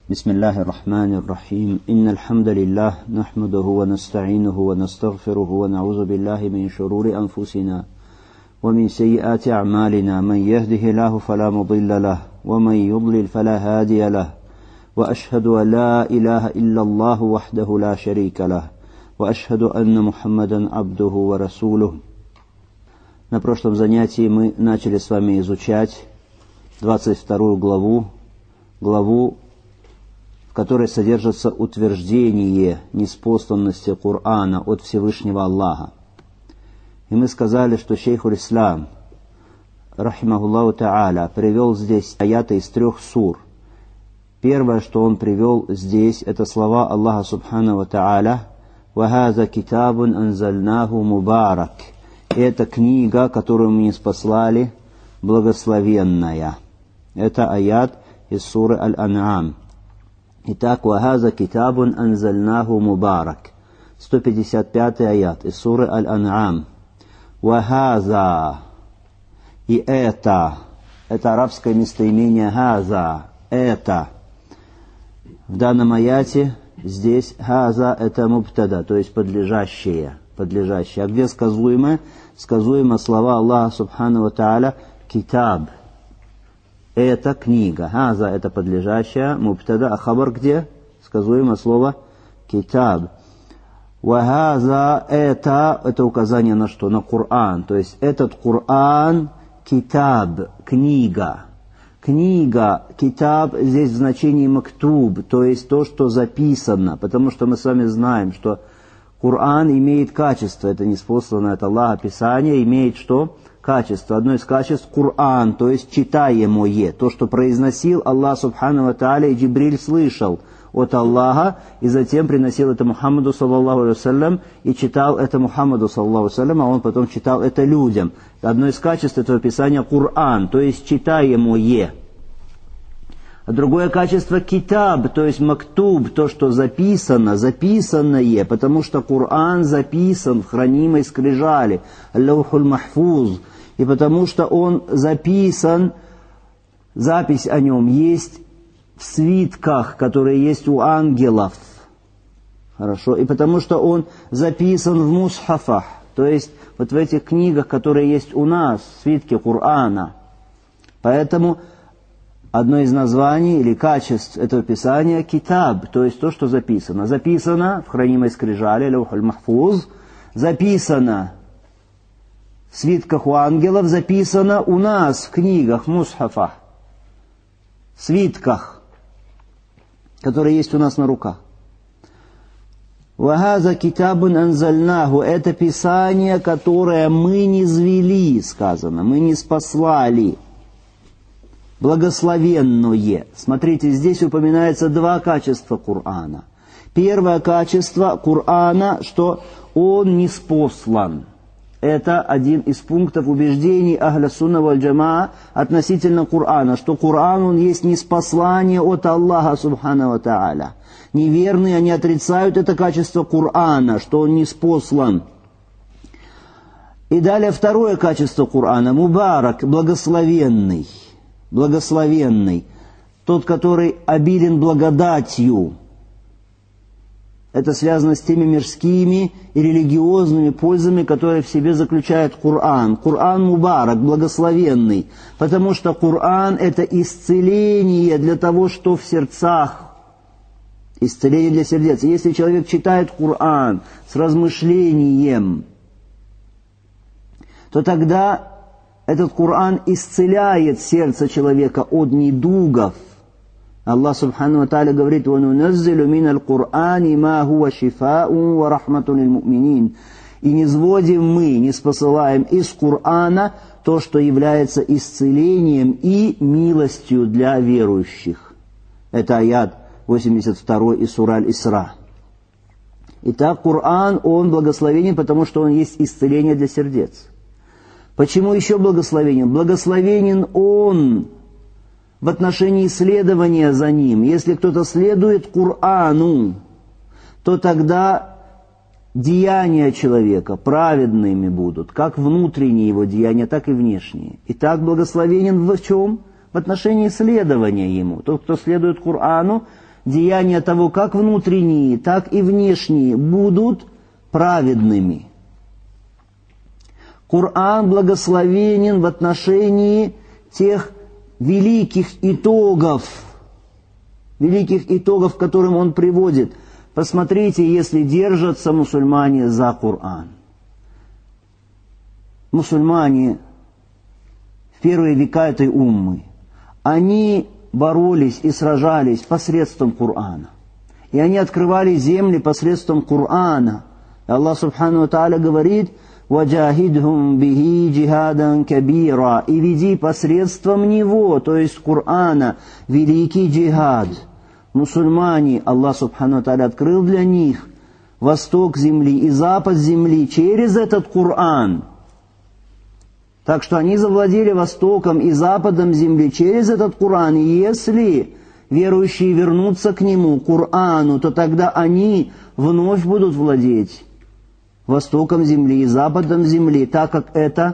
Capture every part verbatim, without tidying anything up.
بسم الله الرحمن الرحيم إن الحمد لله نحمده ونستعينه ونستغفره ونعوذ بالله من شرور أنفسنا ومن سيئات أعمالنا من يهده الله فلا مضل له ومن يضلل فلا هادي له وأشهد أن لا إله إلا الله وحده لا شريك له وأشهد أن محمدا عبده ورسوله. На прошлом занятии мы начали с вами изучать двадцать вторую главу, главу, в которой содержится утверждение ниспосланности Корана от Всевышнего Аллаха. И мы сказали, что шейх аль-Ислам, рахимахуллаху та'аля, привел здесь аяты из трех сур. Первое, что он привел здесь, это слова Аллаха субхану ва та'аля: «Вахаза китабун анзальнаху мубарак». Это книга, которую мы ниспослали, благословенная. Это аят из суры Аль-Ан'ам. Итак, «Вахаза китабун анзальнаху мубарак». сто пятьдесят пятый аят из суры Аль-Ан'ам. «Вахаза». И это. Это арабское местоимение «хаза». Это. В данном аяте здесь «хаза» — это мубтада, то есть подлежащее. подлежащее. А где сказуемое? Сказуемо слова Аллаха субхану ва та'аля «китаб». Это книга. «Хаза» — это подлежащее, мубтада, а хабар где? Сказуемо слово «китаб». «Вахаза» — это, это указание на что? На Коран. То есть этот Коран «китаб», книга. Книга, китаб здесь в значении мактуб, то есть то, что записано, потому что мы с вами знаем, что Коран имеет качество, это ниспосланное от Аллаха Писание, имеет что? Качество. Одно из качеств Коран, то есть читаемое, то, что произносил Аллах субхану ва та'аля, и Джибриль слышал от Аллаха, и затем приносил это Мухаммаду саллаллаху алейхи вассалям, и читал это Мухаммаду саллаллаху алейхи вассалям, а он потом читал это людям. Одно из качеств этого Писания Коран, то есть читаемое. А другое качество китаб, то есть мактуб, то, что записано, записанное, потому что Коран записан в хранимой скрижали, аль-лаухуль махфуз, и потому что он записан, запись о нем есть в свитках, которые есть у ангелов. Хорошо. И потому что он записан в мусхафах, то есть вот в этих книгах, которые есть у нас, свитки Корана. Поэтому одно из названий или качеств этого писания — китаб, то есть то, что записано. Записано в хранимой скрижали, лаухуль махфуз, записано в свитках у ангелов, записано у нас в книгах, в мусхафах, в свитках, которые есть у нас на руках. «Вахаза китабун анзальнаху» — это писание, которое мы низвели, сказано, мы ниспослали. Благословенное. Смотрите, здесь упоминается два качества Корана. Первое качество Корана, что он ниспослан. Это один из пунктов убеждений Ахля Сунна валь Джамаа относительно Корана, что Коран, он есть ниспослание от Аллаха субхану ва та'аля. Неверные, они отрицают это качество Корана, что он ниспослан. И далее второе качество Корана — мубарак, благословенный. Благословенный, тот, который обилен благодатью. Это связано с теми мирскими и религиозными пользами, которые в себе заключает Коран. Коран мубарак, благословенный, потому что Коран — это исцеление для того, что в сердцах. Исцеление для сердец. Если человек читает Коран с размышлением, то тогда этот Коран исцеляет сердце человека от недугов. Аллах субхану ва та'аля говорит: «Вануназзилу миналь Кур'ани ма хуа шифаун ва рахматун лиль му'минин». И не низводим мы, не спосылаем из Корана то, что является исцелением и милостью для верующих. Это аят восемьдесят второй из сура Аль-Исра. Итак, Коран, он благословенен, потому что он есть исцеление для сердец. Почему еще благословенен? Благословенен он в отношении следования за ним. Если кто-то следует Корану, то тогда деяния человека праведными будут, как внутренние его деяния, так и внешние. И так благословенен в чем? В отношении следования ему. Тот, кто следует Корану, деяния того, как внутренние, так и внешние, будут праведными. Коран благословенен в отношении тех великих итогов, великих итогов, к которым он приводит. Посмотрите, если держатся мусульмане за Коран. Мусульмане в первые века этой уммы, они боролись и сражались посредством Корана. И они открывали земли посредством Корана. И Аллах Субхану ва Тааля говорит: «Ваджахидхум бихи джихадан кабира», и веди посредством него, то есть Корана, великий джихад. Мусульмане, Аллах Субхану ва Тааля открыл для них восток земли и запад земли через этот Коран. Так что они завладели востоком и западом земли через этот Коран. И если верующие вернутся к нему, Корану, то тогда они вновь будут владеть востоком земли и западом земли, так как это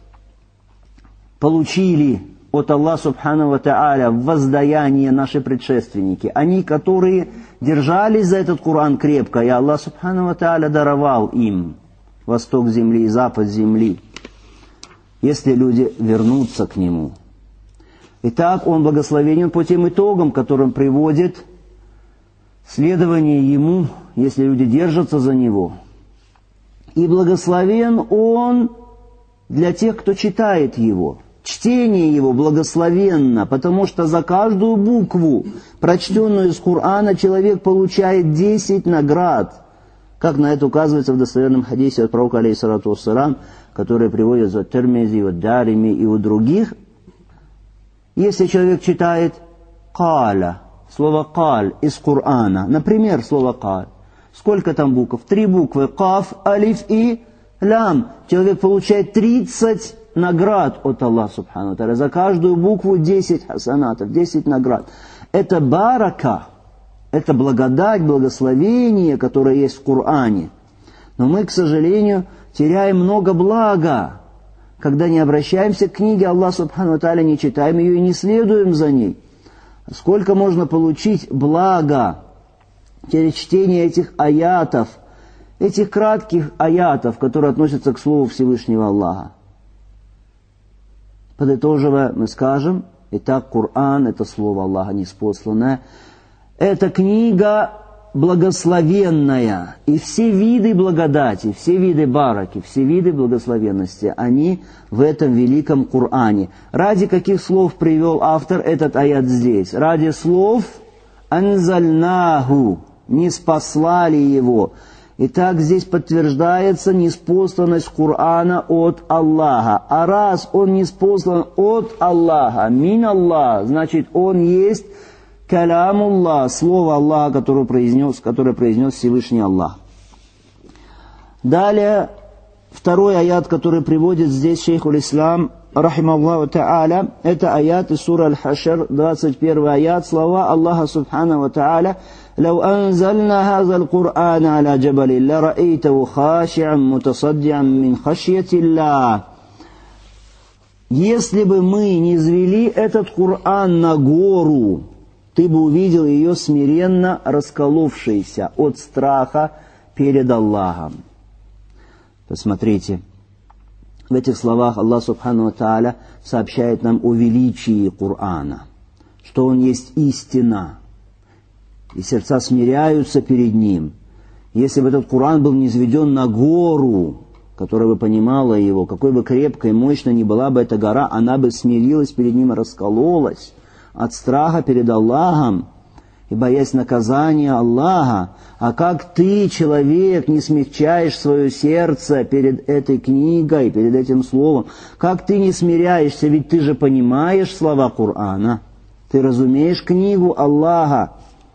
получили от Аллаха Субхану ва Тааля в воздаяние наши предшественники. Они, которые держались за этот Коран крепко, и Аллах Субхану ва Тааля даровал им восток земли и запад земли, если люди вернутся к нему. Итак, он благословенен по тем итогам, которым приводит следование ему, если люди держатся за него. И благословен он для тех, кто читает его. Чтение его благословенно, потому что за каждую букву, прочтенную из Корана, человек получает десять наград. Как на это указывается в достоверном хадисе от пророка, алейхиссалату вассалам, которые приводятся от Тирмизи, от Дарими и у других. Если человек читает «каля», слово «каль» из Корана, например, слово «каль», сколько там букв? Три буквы: «каф», «алиф» и «лям». Человек получает тридцать наград от Аллаха Субхану ва Тааля. За каждую букву десять хасанатов, десять наград. Это барака, это благодать, благословение, которое есть в Коране. Но мы, к сожалению, теряем много блага, когда не обращаемся к книге Аллаха Субхану ва Тааля, не читаем ее и не следуем за ней. Сколько можно получить блага через чтение этих аятов, этих кратких аятов, которые относятся к Слову Всевышнего Аллаха. Подытоживая, мы скажем: итак, Коран — это Слово Аллаха ниспосланное, это книга благословенная, и все виды благодати, все виды бараки, все виды благословенности, они в этом великом Коране. Ради каких слов привел автор этот аят здесь? Ради слов «анзальнаху», ниспослали его. Итак, здесь подтверждается ниспосланность Корана от Аллаха. А раз он ниспослан от Аллаха, мин Аллах, значит, он есть калямуллах, слово Аллаха, которое произнес, которое произнес Всевышний Аллах. Далее, второй аят, который приводит здесь шейхуль ислам, рахималлаху та'аля, это аят из суры Аль-Хашр, двадцать первый аят, слова Аллаха Субхану ва Та'аля: «Лау анзальна хазал Кур'ан аля джабали, ла ра'итаву хаши'ан мутасадди'ан мин хашьятиллах». Если бы мы не извели этот Коран на гору, ты бы увидел ее смиренно расколовшейся от страха перед Аллахом. Посмотрите, в этих словах Аллах Субхану ва Тааля сообщает нам о величии Корана, что он есть истина, и сердца смиряются перед ним. Если бы этот Коран был низведен на гору, которая бы понимала его, какой бы крепкой и мощной ни была бы эта гора, она бы смирилась перед ним и раскололась от страха перед Аллахом и боясь наказания Аллаха. А как ты, человек, не смягчаешь свое сердце перед этой книгой, перед этим словом? Как ты не смиряешься? Ведь ты же понимаешь слова Корана. Ты разумеешь книгу Аллаха.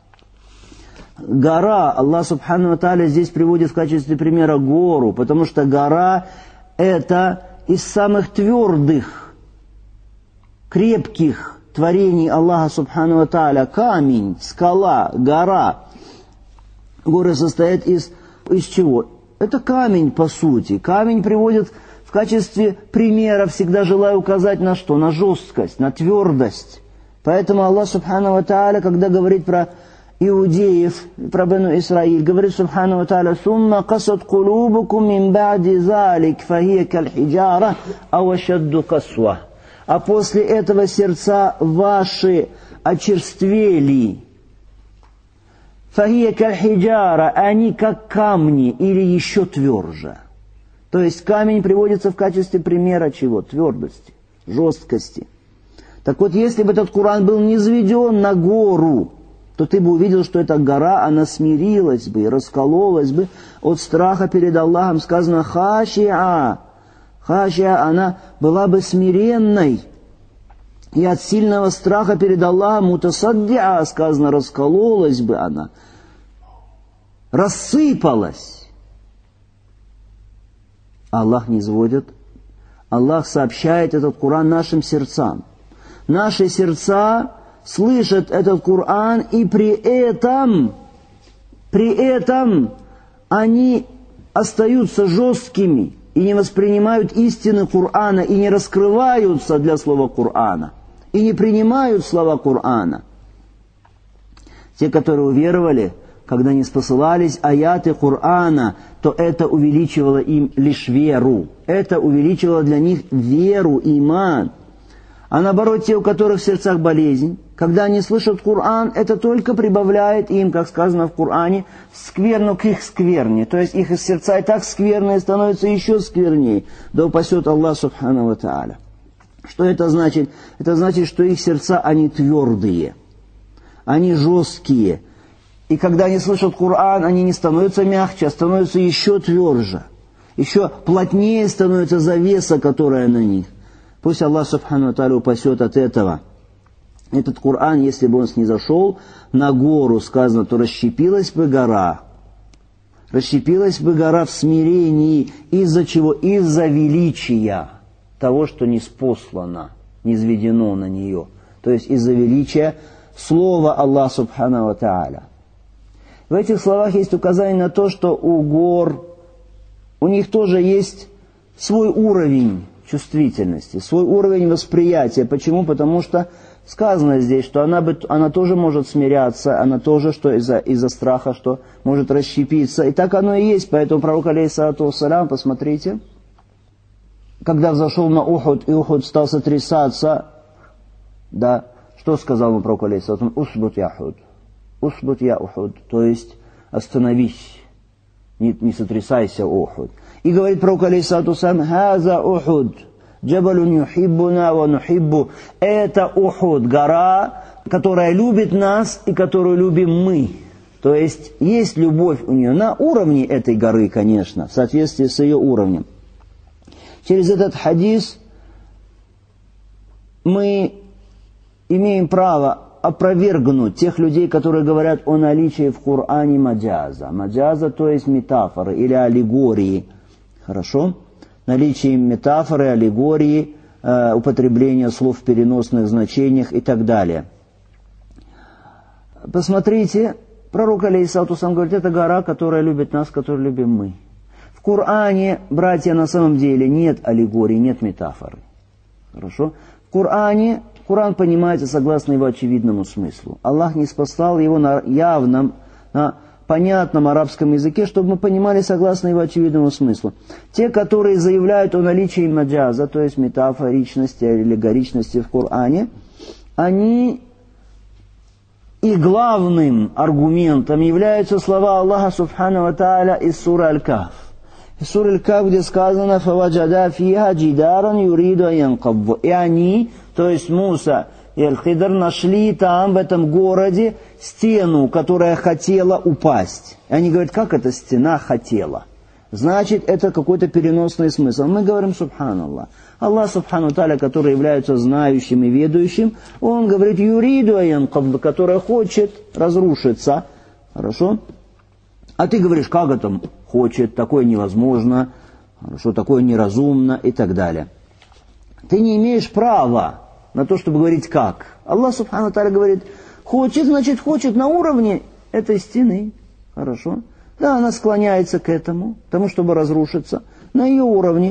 Гора, Аллах Субхану ва Тааля здесь приводит в качестве примера гору, потому что гора — это из самых твердых, крепких творений Аллаха Субхану ва Тааля. Камень, скала, гора. Горы состоят из, из чего? Это камень, по сути. Камень приводит в качестве примера, всегда желая указать на что? На жесткость, на твердость. Поэтому Аллах Субхану ва Тааля, когда говорит про иудеев, про Бену Исраиль, говорит Субхану ва Тааля: «Сумма касат кулубукум мин ба'ди залик, фахия каль-хиджара, ау ашадду касва». А после этого сердца ваши очерствели. Фахия каль-хиджара, они как камни или еще тверже. То есть камень приводится в качестве примера чего? Твердости, жесткости. Так вот, если бы этот Коран был низведен на гору, то ты бы увидел, что эта гора, она смирилась бы и раскололась бы от страха перед Аллахом. Сказано хашиа. Хашиа, она была бы смиренной. И от сильного страха перед Аллахом мутасаддиа, сказано, раскололась бы она. Рассыпалась. Аллах не сводит. Аллах сообщает этот Коран нашим сердцам. Наши сердца слышат этот Коран, и при этом, при этом они остаются жесткими и не воспринимают истины Корана, и не раскрываются для слова Корана, и не принимают слова Корана. Те, которые уверовали, когда не спосылались аяты Корана, то это увеличивало им лишь веру. Это увеличивало для них веру, иман. А наоборот, те, у которых в сердцах болезнь, когда они слышат Коран, это только прибавляет им, как сказано в Коране, скверну к их скверне. То есть их сердца и так скверные становятся еще сквернее. Да упасет Аллах Субхану ва Тааля. Что это значит? Это значит, что их сердца, они твердые, они жесткие. И когда они слышат Коран, они не становятся мягче, а становятся еще тверже. Еще плотнее становится завеса, которая на них. Пусть Аллах Субхану ва Тааля упасет от этого. Этот Коран, если бы он снизошел на гору, сказано, то расщепилась бы гора. Расщепилась бы гора в смирении. Из-за чего? Из-за величия того, что ниспослано, низведено на нее. То есть из-за величия слова Аллаха Субхану ва Тааля. В этих словах есть указание на то, что у гор, у них тоже есть свой уровень чувствительности, свой уровень восприятия. Почему? Потому что сказано здесь, что она, бы, она тоже может смиряться, она тоже, что из-за, из-за страха, что может расщепиться. И так оно и есть. Поэтому пророк, алейхиссалату вассалям, посмотрите, когда взошел на Ухуд, и Ухуд стал сотрясаться, да, что сказал ему пророк, алейхиссалату: «Усбут я Ухуд, усбут я Ухуд», то есть остановись, не, не сотрясайся, Ухуд. И говорит пророк, алейхиссалату вассалям: «Хаза Ухуд, джабалун юхиббуна ва нухиббу». Это Ухуд, гора, которая любит нас и которую любим мы. То есть есть любовь у нее на уровне этой горы, конечно, в соответствии с ее уровнем. Через этот хадис мы имеем право опровергнуть тех людей, которые говорят о наличии в Коране маджаза. Маджаза, то есть метафоры или аллегории. Хорошо? Наличие метафоры, аллегории, э, употребление слов в переносных значениях и так далее. Посмотрите, пророк, алейхиссалату вассалям, говорит, это гора, которая любит нас, которую любим мы. В Коране, братья, на самом деле нет аллегории, нет метафоры. Хорошо? В Коране, Коран понимается согласно его очевидному смыслу. Аллах не спасал его на явном, на понятном арабском языке, чтобы мы понимали согласно его очевидному смыслу. Те, которые заявляют о наличии маджаза, то есть метафоричности, аллегоричности в Коране, они, их главным аргументом являются слова Аллаха Субхану ва Тааля из суры Аль-Кахф. Из суры Аль-Кахф, где сказано: «Фаваджада фиха джидаран юриду янкабву». И они, то есть Муса и Аль-Хидр, нашли там, в этом городе, стену, которая хотела упасть. И они говорят: как эта стена хотела? Значит, это какой-то переносный смысл. Мы говорим: Субханаллах. Аллах Субхану Тааля, который является знающим и ведущим, он говорит: юриду янкабву, которая хочет разрушиться. Хорошо? А ты говоришь: как это хочет, такое невозможно, хорошо, такое неразумно и так далее. Ты не имеешь права на то, чтобы говорить как. Аллах Субхану Тааля говорит: хочет, значит хочет на уровне этой стены. Хорошо? Да, она склоняется к этому, к тому, чтобы разрушиться, на ее уровне.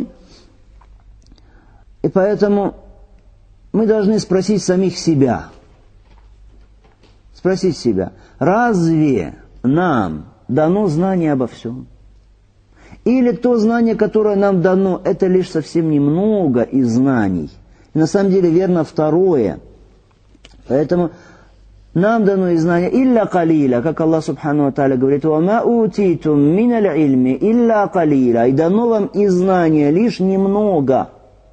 И поэтому мы должны спросить самих себя. спросить себя, разве нам дано знание обо всем? Или то знание, которое нам дано, это лишь совсем немного из знаний? И на самом деле верно второе. Поэтому нам дано и знание «илля калиля», как Аллах Субхану ва Тааля говорит, «Вама утитум миналь ильми илля калиля», и дано вам и знание лишь немного.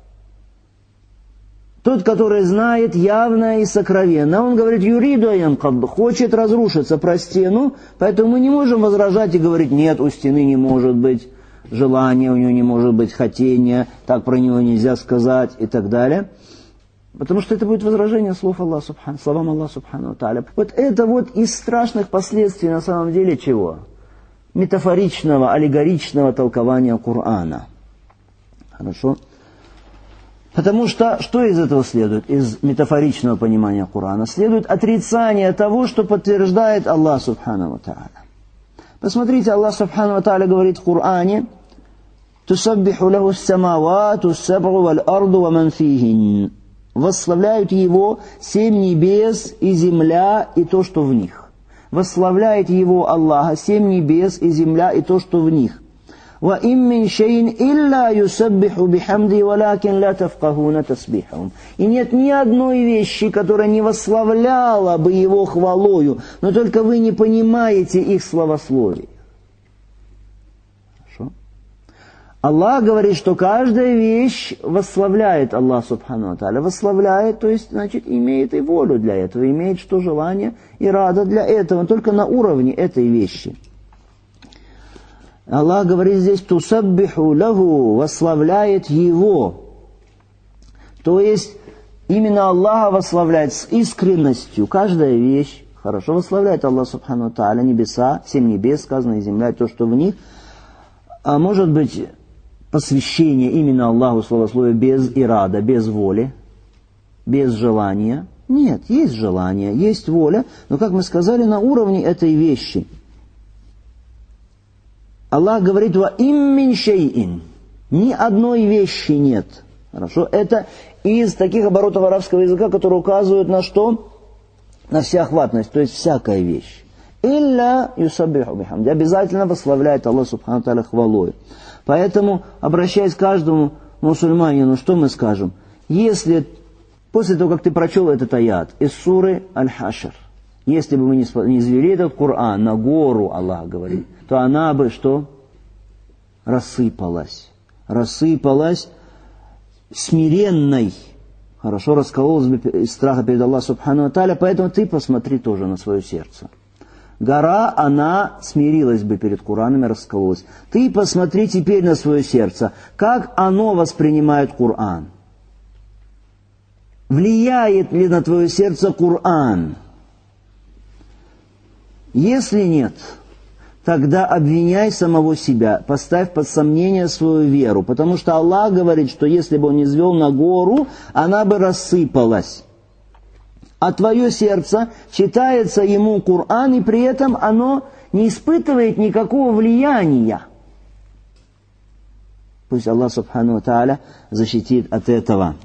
Тот, который знает явно и сокровенно, он говорит «юриду аянкад», хочет разрушиться про стену, поэтому мы не можем возражать и говорить «нет, у стены не может быть желания, у него не может быть хотения, так про него нельзя сказать» и так далее. Потому что это будет возражение слов Аллаха Субхану, словам Аллаха Субхану ва Тааля. Вот это вот из страшных последствий на самом деле чего? Метафоричного, аллегоричного толкования Корана. Хорошо? Потому что, что из этого следует, из метафоричного понимания Корана? Следует отрицание того, что подтверждает Аллах Субхану ва Тааля. Посмотрите, Аллах Субхану ва Тааля говорит в Коране: «Тусаббиху лаху ас-самавату ас-саб'у валь-арду ва ман фихин». Восславляют Его семь небес и земля и то, что в них. Восславляет Его Аллаха семь небес и земля и то, что в них. «Ва им мин шейин илля юсаббиху бихамди валякин ла тафкахуна тасбихахум». И нет ни одной вещи, которая не восславляла бы Его хвалою, но только вы не понимаете их славословие. Аллах говорит, что каждая вещь восславляет Аллах Субхану ва Тааля. Восславляет, то есть, значит, имеет и волю для этого, имеет что желание и рада для этого, только на уровне этой вещи. Аллах говорит здесь «тусаббиху лаху», восславляет Его. То есть, именно Аллаха восславляет с искренностью. Каждая вещь хорошо восславляет Аллах Субхану ва Тааля, небеса, семь небес, сказано, и земля, и то, что в них. А может быть, посвящение именно Аллаху славословия без ирада, без воли, без желания. Нет, есть желание, есть воля, но, как мы сказали, на уровне этой вещи. Аллах говорит «ва им мин шейин», ни одной вещи нет. Хорошо, это из таких оборотов арабского языка, которые указывают на что? На всеохватность, то есть всякая вещь. «Илля юсаббиху бихамди», обязательно восславляет Аллах Субхану ва Тааля хвалой. Поэтому, обращаясь к каждому мусульманину, что мы скажем? Если после того, как ты прочел этот аят из суры Аль-Хашр, если бы мы не извели этот Коран на гору, Аллах говорит, то она бы что? Рассыпалась. Рассыпалась смиренной. Хорошо, раскололась бы из страха перед Аллахом Субхану ва Тааля, поэтому ты посмотри тоже на свое сердце. Гора, она смирилась бы перед Кораном и раскололась. Ты посмотри теперь на свое сердце, как оно воспринимает Коран. Влияет ли на твое сердце Коран? Если нет, тогда обвиняй самого себя, поставь под сомнение свою веру, потому что Аллах говорит, что если бы он не низвел на гору, она бы рассыпалась. А твое сердце читается ему Коран, и при этом оно не испытывает никакого влияния. Пусть Аллах Субхану ва Тааля защитит от этого.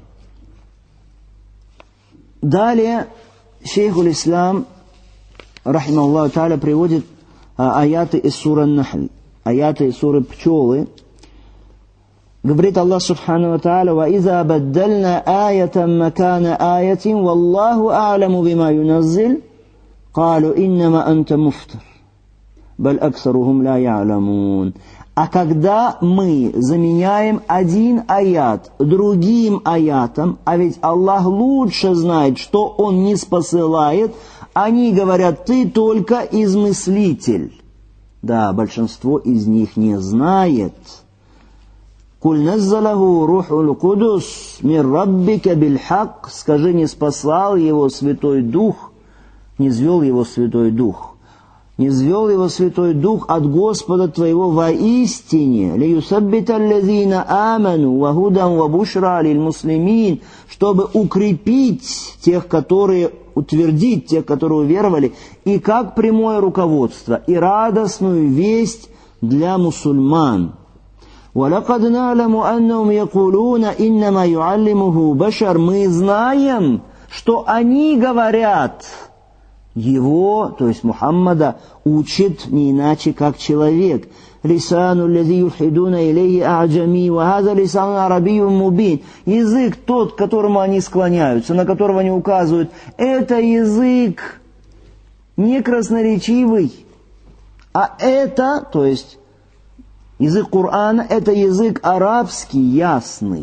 Далее шейхуль Ислам, рахимахуллаху Тааля, приводит а, аяты из суры Нахль, аяты из суры Пчелы. Говорит Аллах Субхану ва Тааля: «Ва иза баддальна аятан макана аятин, валлаху а'ламу бима юназзил, калу иннама анта муфтар, баль аксарухум ла я'ламун». А когда мы заменяем один аят другим аятом, а ведь Аллах лучше знает, что Он не спосылает, они говорят: ты только измыслитель. Да, большинство из них не знает. «Куль наззалаху рухул кудус мир раббика бильхак», скажи, не спасал его Святой Дух, не звел его Святой Дух, не звел его Святой Дух от Господа твоего воистине, лиюсаббита аллазина аману ва худан ва бушра лиль муслимин, чтобы укрепить тех, которые, утвердить тех, которые уверовали, и как прямое руководство, и радостную весть для мусульман. وَلَقَدْ نَعْلَمُ أَنَّهُمْ يَقُولُونَ إِنَّمَا يُعَلِّمُهُ بَشَرٌ. Мы знаем, что они говорят: Его, то есть Мухаммада, учит не иначе, как человек. «Лисану лази юхидуна илейхи а'джами, ва хаза лисану арабиюн мубин». Язык тот, к которому они склоняются, на которого они указывают, это язык не красноречивый, а это, то есть язык Корана, это язык арабский, ясный.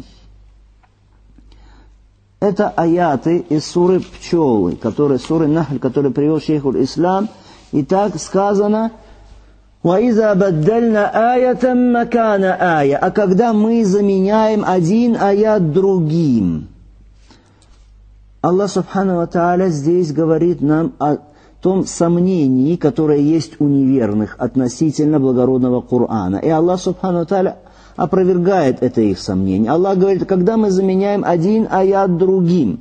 Это аяты из суры Пчелы, которые, суры Нахль, которые привел шейхуль Ислам. И так сказано: «Ваиза баддальна аятам макана ая». А когда мы заменяем один аят другим. Аллах Субхану ва Тааля здесь говорит нам о том сомнении, которое есть у неверных относительно благородного Корана. И Аллах Субхану ва Тааля опровергает это их сомнение. Аллах говорит, когда мы заменяем один аят другим.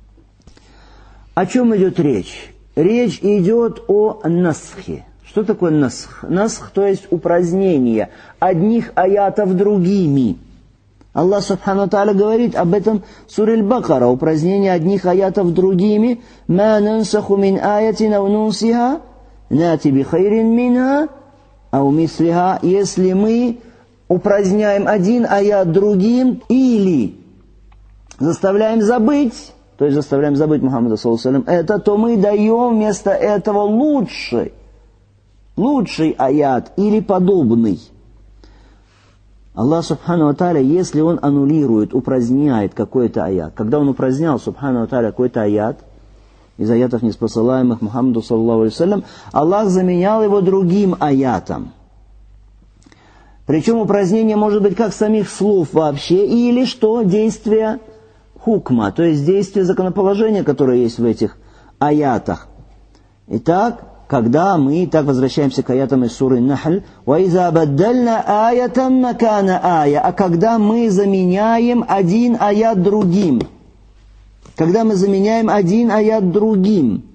О чем идет речь? Речь идет о насхе. Что такое насх? Насх, то есть упразднение одних аятов другими. Аллах Субхану Тааля говорит об этом в суре Аль-Бакара, упразднение одних аятов другими. «Ма нансаху мин аятин ау нунсиха, нати би хайрин минха, ау мислиха». Если мы упраздняем один аят другим или заставляем забыть, то есть заставляем забыть Мухаммада саллаллаху алейхи ва саллям, это, то мы даем вместо этого лучший, лучший аят или подобный. Аллах Субхану ва Тааля, если Он аннулирует, упраздняет какой-то аят, когда Он упразднял Субхану ва Тааля какой-то аят, из аятов неспосылаемых Мухаммаду саллаллаху алейхи ва саллям, Аллах заменял его другим аятом. Причем упразднение может быть как самих слов вообще, или что? Действие хукма, то есть действие законоположения, которое есть в этих аятах. Итак, когда мы, так возвращаемся к аятам из суры Нахль, «Ваиза баддальна аятам макана ая», а когда мы заменяем один аят другим. Когда мы заменяем один аят другим.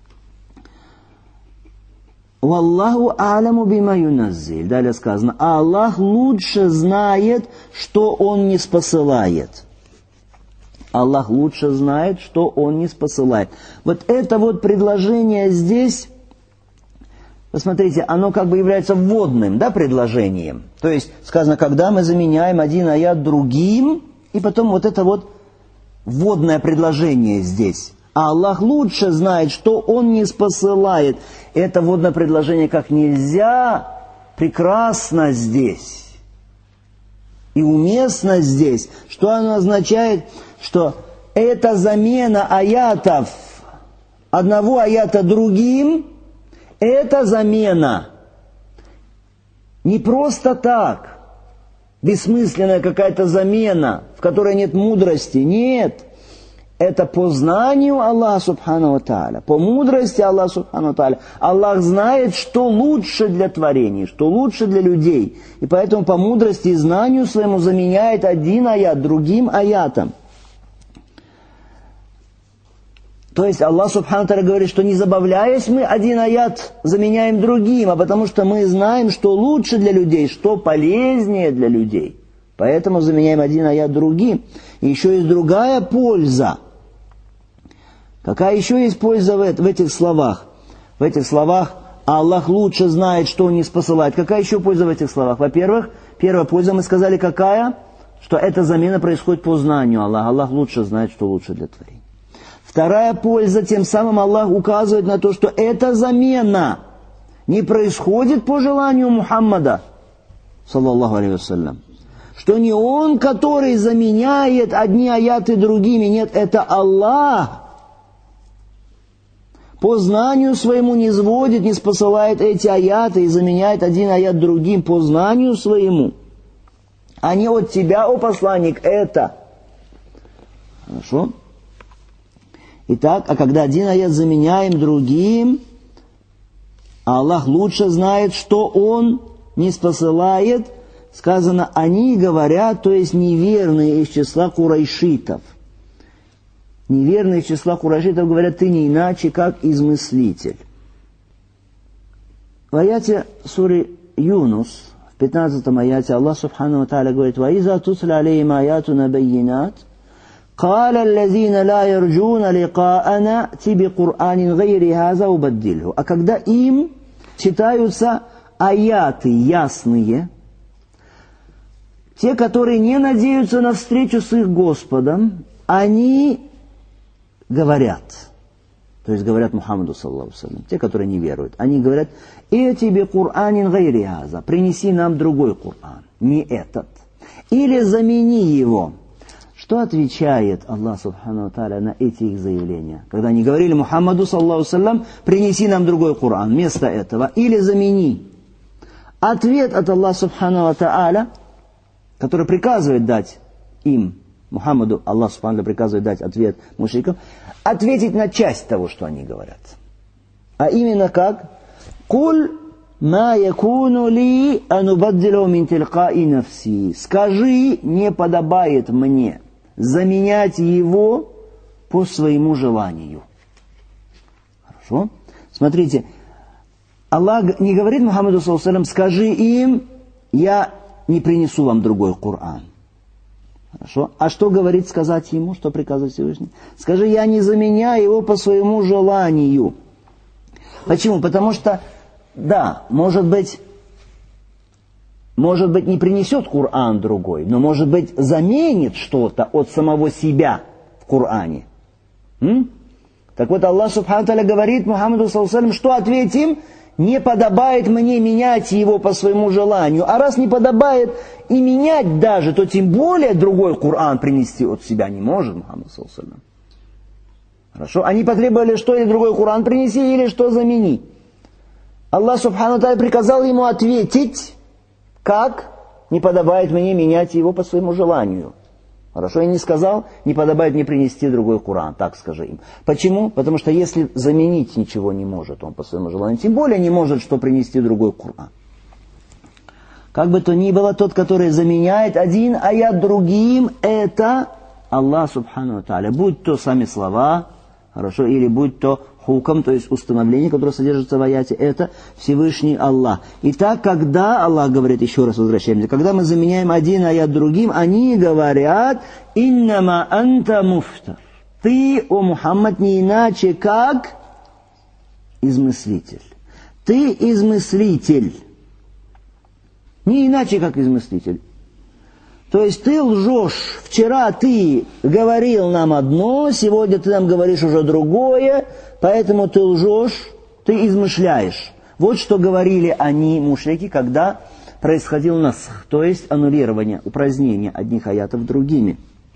«Валлаху а'ламу бима юназзиль». Далее сказано, а Аллах лучше знает, что Он не спосылает. Аллах лучше знает, что Он не спосылает. Вот это вот предложение здесь, посмотрите, оно как бы является вводным, да, предложением. То есть сказано, когда мы заменяем один аят другим, и потом вот это вот вводное предложение здесь. А Аллах лучше знает, что Он не спосылает. Это вводное предложение как нельзя прекрасно здесь. И уместно здесь. Что оно означает? Что это замена аятов одного аята другим, это замена не просто так, бессмысленная какая-то замена, в которой нет мудрости. Нет. Это по знанию Аллаха Субхану ва Тааля, по мудрости Аллаха Субхану ва Тааля. Аллах знает, что лучше для творений, что лучше для людей. И поэтому по мудрости и знанию своему заменяет один аят другим аятом. То есть Аллах Субхану ва Тааля говорит, что не забавляясь, мы один аят заменяем другим, а потому что мы знаем, что лучше для людей, что полезнее для людей. Поэтому заменяем один аят другим. И еще есть другая польза. Какая еще есть польза в, в этих словах? В этих словах Аллах лучше знает, что Он не спосылает. Какая еще польза в этих словах? Во-первых, первая польза, мы сказали, какая? Что эта замена происходит по знанию Аллаха. Аллах лучше знает, что лучше для творений. Вторая польза, тем самым Аллах указывает на то, что эта замена не происходит по желанию Мухаммада, саллаллаху алейхи вассалям. Что не Он, который заменяет одни аяты другими. Нет, это Аллах. По знанию своему не сводит, не спосылает эти аяты и заменяет один аят другим по знанию своему. А не от тебя, о посланник, это. Хорошо? Итак, а когда один аят заменяем другим, Аллах лучше знает, что Он не спосылает. Сказано, они говорят, то есть неверные из числа курайшитов. Неверные из числа курайшитов говорят, ты не иначе, как измыслитель. В аяте суры Юнус, в пятнадцатом аяте, Аллах Субхану ва Тааля говорит, «Ваиза тутля алейхим аятуна баййинат, قال الذين لا يرجون لقاءنا ائت بقرآن غير هذا وبدله. А когда им читаются аяты ясные, те, которые не надеются на встречу с их Господом, они говорят, то есть говорят Мухаммаду саллаллаху алейхи ва саллям, те, которые не веруют, они говорят: «Эти би Кур'анин гайри хаза», принеси нам другой Кур'ан, не этот, или замени его. Что отвечает Аллах субхану ва тааля на эти их заявления? Когда они говорили Мухаммаду саллаллаху алейхи ва саллям: принеси нам другой Кур'ан вместо этого, или замени. Ответ от Аллаха субхану ва тааля, который приказывает дать им, Мухаммаду, Аллах субхану ва тааля приказывает дать ответ мушрикам, ответить на часть того, что они говорят. А именно как? «Куль ма якуну ли анубаддилу мин тилкаи нафси». Скажи, не подобает мне заменять его по своему желанию. Хорошо? Смотрите, Аллах не говорит Мухаммаду саллаллаху алейхи ва саллям: скажи им, я не принесу вам другой Кур'ан. Хорошо? А что говорит сказать ему, что приказывает Всевышний? Скажи, я не заменяю его по своему желанию. Почему? Потому что, да, может быть, может быть, не принесет Кур'ан другой, но, может быть, заменит что-то от самого себя в Кур'ане. М? Так вот, Аллах субхану тааля говорит Мухаммаду саллаллаху алейхи ва саллям, что ответим? Не подобает мне менять его по своему желанию. А раз не подобает и менять даже, то тем более другой Кур'ан принести от себя не может Мухаммад саллаллаху алейхи ва саллям. Хорошо? Они потребовали, что или другой Кур'ан принеси, или что замени. Аллах субхану тааля приказал ему ответить, как не подобает мне менять его по своему желанию. Хорошо? И не сказал, не подобает мне принести другой Кур'ан. Так скажи им. Почему? Потому что если заменить ничего не может он по своему желанию, тем более не может что принести другой Кур'ан. Как бы то ни было, тот, который заменяет один аят другим, это Аллах субхану ва тааля. Будь то сами слова, хорошо, или будь то хукам, то есть установление, которое содержится в аяте, это Всевышний Аллах. Итак, когда Аллах говорит, еще раз возвращаемся, когда мы заменяем один аят другим, они говорят: «Иннама анта муфтар». Ты, о Мухаммад, не иначе как измыслитель. Ты измыслитель. Не иначе как измыслитель. То есть ты лжешь. Вчера ты говорил нам одно, сегодня ты нам говоришь уже другое, поэтому ты лжешь, ты измышляешь. Вот что говорили они, мушрики, когда происходил насх, то есть аннулирование, упразднение одних аятов другими.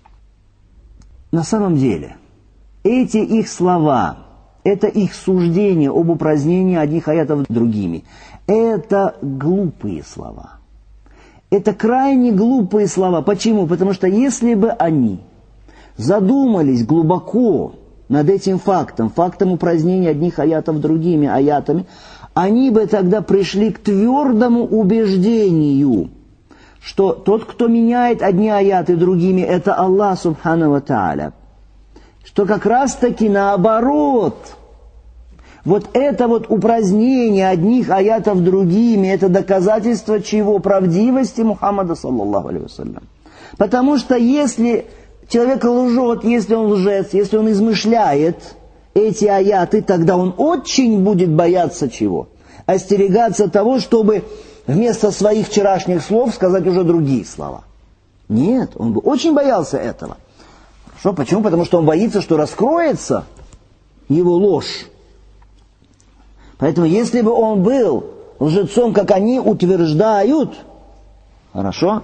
На самом деле, эти их слова, это их суждение об упразднении одних аятов другими, это глупые слова. Это крайне глупые слова. Почему? Потому что если бы они задумались глубоко над этим фактом, фактом упразднения одних аятов другими аятами, они бы тогда пришли к твердому убеждению, что тот, кто меняет одни аяты другими, это Аллах субхану ва тааля. Что как раз таки наоборот. Вот это вот упразднение одних аятов другими, это доказательство чего? Правдивости Мухаммада саллаллаху алейхи ва саллям. Потому что если человек лжет, если он лжец, если он измышляет эти аяты, тогда он очень будет бояться чего? Остерегаться того, чтобы вместо своих вчерашних слов сказать уже другие слова. Нет, он бы очень боялся этого. Хорошо, почему? Потому что он боится, что раскроется его ложь. Поэтому, если бы он был лжецом, как они утверждают, хорошо,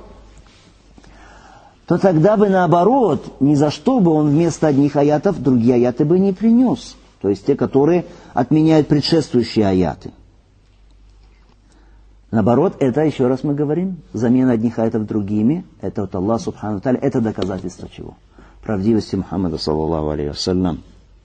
то тогда бы наоборот, ни за что бы он вместо одних аятов другие аяты бы не принес. То есть те, которые отменяют предшествующие аяты. Наоборот, это, еще раз мы говорим, замена одних аятов другими, это вот Аллах субхану ва тааля, это доказательство чего? Правдивости Мухаммада саллаллаху алейхи ва саллям.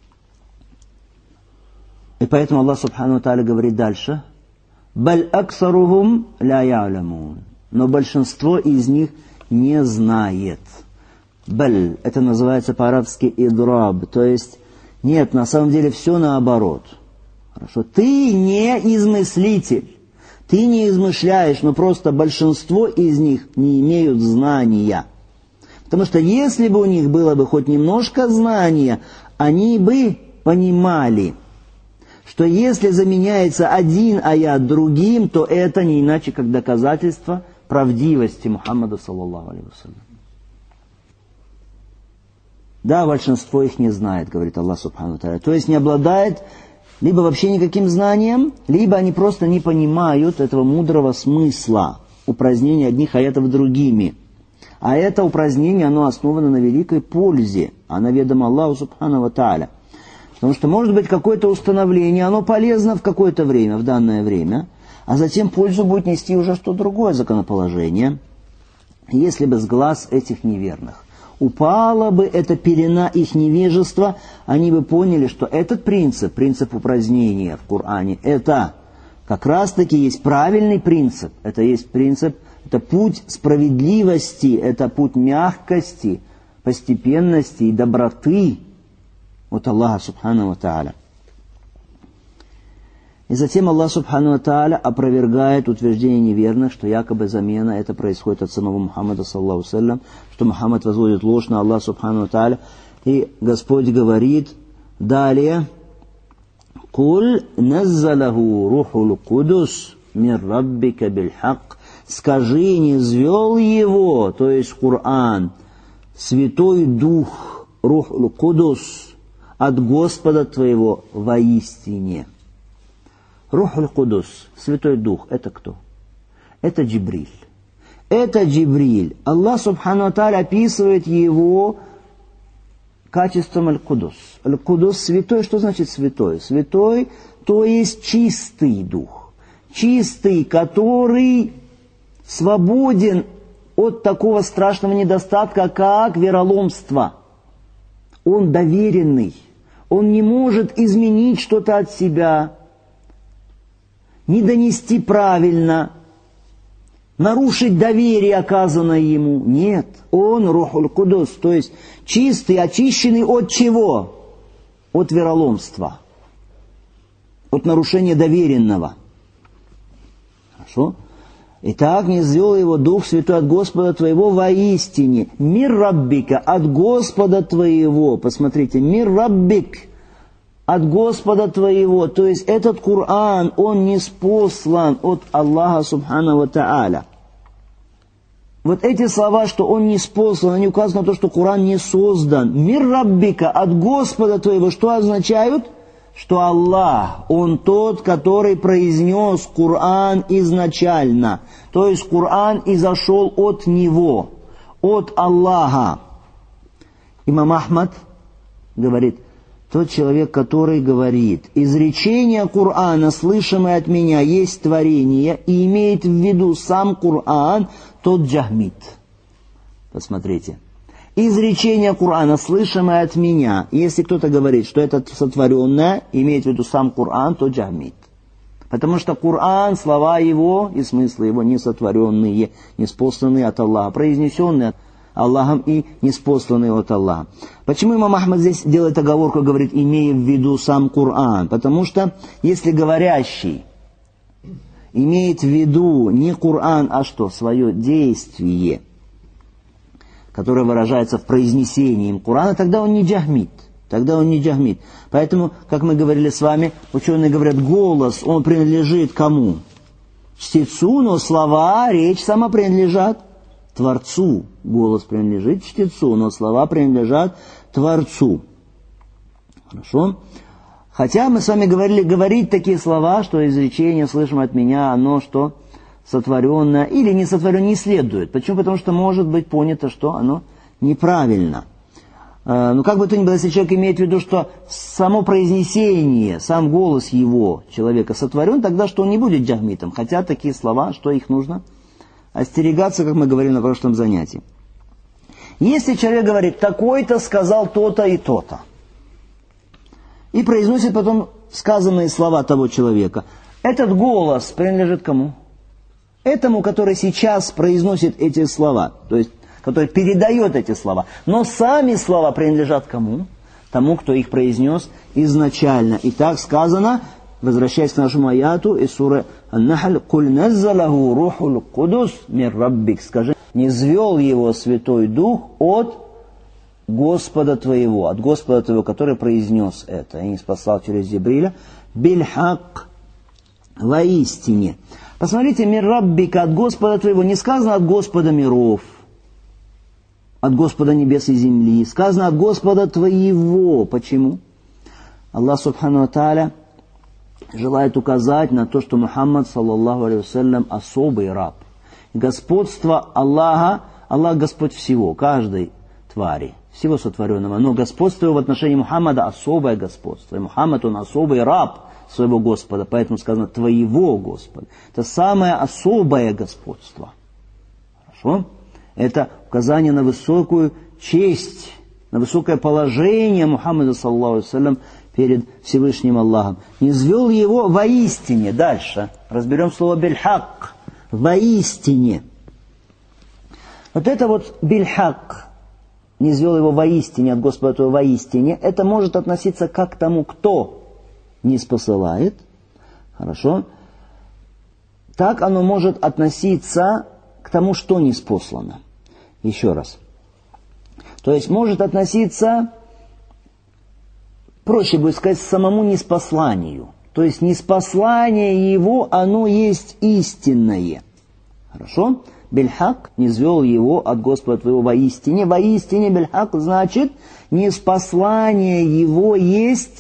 И поэтому Аллах субхану ва тааля говорит дальше: «Баль аксарухум ля я'лямун». Но большинство из них не знает. «Баль» — это называется по-арабски «идраб», то есть нет, на самом деле все наоборот. Хорошо, ты не измыслитель, ты не измышляешь, но просто большинство из них не имеют знания. Потому что если бы у них было бы хоть немножко знания, они бы понимали, что если заменяется один аят другим, то это не иначе, как доказательство правдивости Мухаммада, саллаллаху алейхи вассалям. Да, большинство их не знает, говорит Аллах субхану ва тааля. То есть не обладает либо вообще никаким знанием, либо они просто не понимают этого мудрого смысла упразднения одних аятов другими. А это упразднение, оно основано на великой пользе, оно ведомо Аллаху субхану ва тааля. Потому что может быть какое-то установление, оно полезно в какое-то время, в данное время, а затем пользу будет нести уже что другое законоположение. Если бы с глаз этих неверных упала бы эта пелена их невежества, они бы поняли, что этот принцип, принцип упразднения в Коране, это как раз-таки есть правильный принцип, это есть принцип, это путь справедливости, это путь мягкости, постепенности и доброты от Аллаха субхану ва тааля. И затем Аллах субхану ва тааля опровергает утверждение неверных, что якобы замена это происходит от самого Мухаммада, саллаллаху алейхи ва саллям, что Мухаммад возводит ложь на Аллаха субхану ва тааля. И Господь говорит далее: «Куль наззалаху рухул кудус мир раббика бильхак». Скажи, не звел его, то есть Коран, Святой Дух, рухул кудус, от Господа твоего воистине. Рухуль Кудус, Святой Дух, это кто? Это Джибриль. Это Джибриль. Аллах субхану ва тааля описывает его качеством Аль-Кудус. Аль-Кудус святой, что значит святой? Святой, то есть чистый дух. Чистый, который свободен от такого страшного недостатка, как вероломство. Он доверенный. Он не может изменить что-то от себя, не донести правильно, нарушить доверие, оказанное ему. Нет, он Рухуль Кудус, то есть чистый, очищенный от чего? От вероломства, от нарушения доверенного. Хорошо? Итак, не сделал его Дух Святой от Господа твоего воистине. Мир Раббика, от Господа твоего. Посмотрите, мир Раббик, от Господа твоего. То есть этот Коран, он ниспослан от Аллаха Субхану ва Тааля. Вот эти слова, что он ниспослан, они указывают на то, что Коран не создан. Мир Раббика, от Господа твоего, что означают? Что Аллах, Он тот, который произнес Коран изначально. То есть Коран изошел от Него, от Аллаха. Имам Ахмад говорит, тот человек, который говорит, изречение Корана, слышимое от меня, есть творение, и имеет в виду сам Коран, тот джахмит. Посмотрите. Изречение Корана, слышимое от меня, если кто-то говорит, что это сотворенное, имеет в виду сам Коран, то джахмит. Потому что Коран, слова его и смыслы его не сотворенные, ниспосланные от Аллаха, произнесенные Аллахом и ниспосланные от Аллаха. Почему имам Ахмад здесь делает оговорку, говорит, имея в виду сам Коран? Потому что если говорящий имеет в виду не Коран, а что? Свое действие, которое выражается в произнесении им Корана, тогда он не джахмит. Тогда он не джахмит. Поэтому, как мы говорили с вами, ученые говорят, голос, он принадлежит кому? Чтецу, но слова, речь сама принадлежат Творцу. Голос принадлежит чтецу, но слова принадлежат Творцу. Хорошо? Хотя мы с вами говорили, говорить такие слова, что изречение, слышим от меня, оно что? Сотворенное или не сотворенное, не следует. Почему? Потому что может быть понято, что оно неправильно. Ну, как бы то ни было, если человек имеет в виду, что само произнесение, сам голос его, человека, сотворен, тогда что он не будет джахмитом. Хотя такие слова, что их нужно остерегаться, как мы говорили на прошлом занятии. Если человек говорит, такой-то сказал то-то и то-то, и произносит потом сказанные слова того человека, этот голос принадлежит кому? Этому, который сейчас произносит эти слова, то есть который передает эти слова. Но сами слова принадлежат кому? Тому, кто их произнес изначально. И так сказано, возвращаясь к нашему аяту из суры Ан-Нахль, «Куль наззалаху рухул кудус мир раббик». Скажи, низвел его Святой Дух от Господа твоего, от Господа твоего, который произнес это, и не спасал через Джибриля, бильхак, воистине. Посмотрите, мир раббика, от Господа твоего, не сказано от Господа миров, от Господа небес и земли, сказано от Господа твоего. Почему? Аллах Субхану ва Тааля желает указать на то, что Мухаммад, саллаллаху алейхи вассалям, особый раб. Господство Аллаха, Аллах Господь всего, каждой твари, всего сотворенного. Но господство в отношении Мухаммада особое господство. И Мухаммад, он особый раб своего Господа, поэтому сказано твоего Господа. Это самое особое господство. Хорошо? Это указание на высокую честь, на высокое положение Мухаммада, саллаллаху алейхи вассалям, перед Всевышним Аллахом. Низвел его воистине. Дальше разберем слово бильхак. Воистине. Вот это вот бильхак, низвел его воистине, от Господа твоего воистине, это может относиться как к тому, кто не спосылает. Хорошо? Так оно может относиться к тому, что не спослано. Еще раз. То есть может относиться, проще будет сказать, самому неспосланию. То есть неспослание его, оно есть истинное. Хорошо? Бельхак, низвел его от Господа твоего воистине. Воистине бельхак значит, неспослание его есть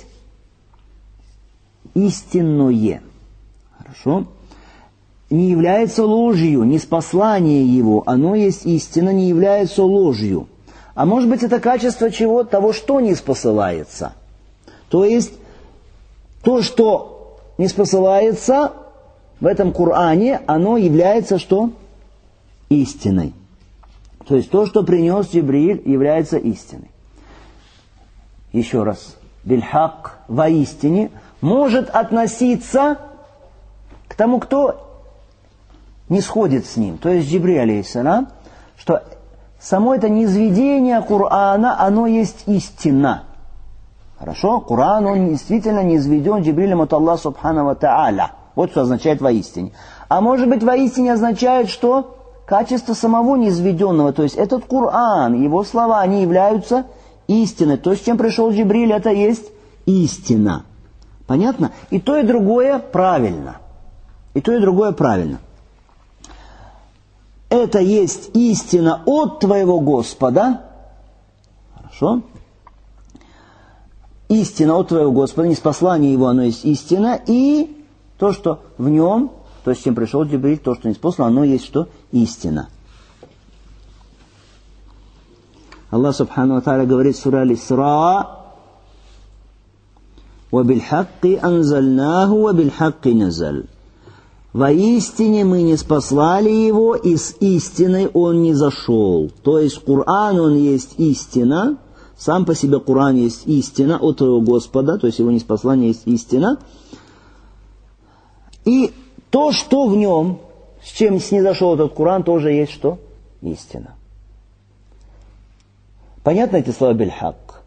истинное. Хорошо? Не является ложью. Неспослание его, оно есть истина, не является ложью. А может быть, это качество чего? Того, что не спосылается. То есть, то, что не спосылается в этом Коране, оно является что? Истиной. То есть, то, что принес Джибриль, является истиной. Еще раз. Бильхак, воистине, может относиться к тому, кто не сходит с ним. То есть, Джибриль, алейхиссалям, что само это низведение Корана, оно есть истина. Хорошо? Коран, он действительно низведен Джибрилем от Аллаха Субхану ва Тааля. Вот что означает воистине. А может быть, воистине означает, что качество самого низведенного, то есть этот Коран, его слова, они являются истиной. То, с чем пришел Джибриль, это есть истина. Понятно? И то, и другое правильно. И то, и другое правильно. Это есть истина от твоего Господа. Хорошо? Истина от твоего Господа, неспослание его, оно есть истина, и то, что в нем, то, с чем пришел Джибриль, то, что неспослано, оно есть что? Истина. Аллах Субхану ва Тааля говорит в суре Аль-Исра: «Вабильхакки анзальнаху, вабильхакки назаль». Воистине мы не спаслали его, и с истиной он не зашел. То есть Коран, он есть истина. Сам по себе Коран есть истина от твоего Господа, то есть его неспослание есть истина. И то, что в нем, с чем снизошел этот Коран, тоже есть что? Истина. Понятно эти слова бильхак?